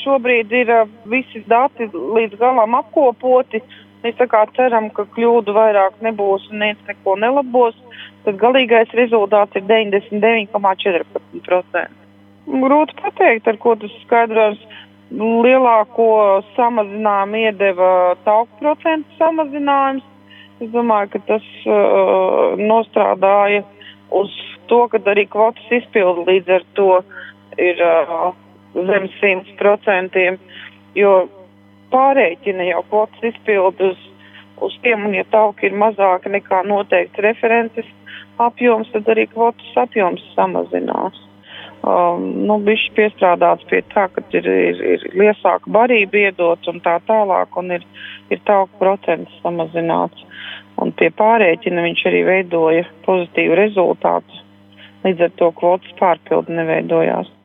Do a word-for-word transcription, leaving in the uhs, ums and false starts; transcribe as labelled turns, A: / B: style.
A: šobrīd ir visi dati līdz galam apkopoti. Mēs tā kā ceram, ka kļūdu vairāk nebūs un neviens neko nelabos. Tad galīgais rezultāts ir deviņdesmit deviņi komats četrpadsmit procenti. Grūti pateikt, ar ko tas skaidros. Lielāko samazinājumu iedeva tauku procentu samazinājums. Es domāju, ka tas uh, nostrādāja uz to, ka arī kvotas izpildu līdz ar to ir uh, zem simt procentiem, jo pārēķina jau kvotas izpildu uz, uz tiem, un ja tauki ir mazāka nekā noteikts references apjoms, tad arī kvotas apjoms samazinās. Um, nu, bišķi piestrādāts pie tā, ka ir, ir, ir liesāka barība iedot un tā tālāk, un ir, ir tauku procents samazināts. Un pie pārēķina viņš arī veidoja pozitīvu rezultātu, līdz ar to kvotas pārpildi neveidojās.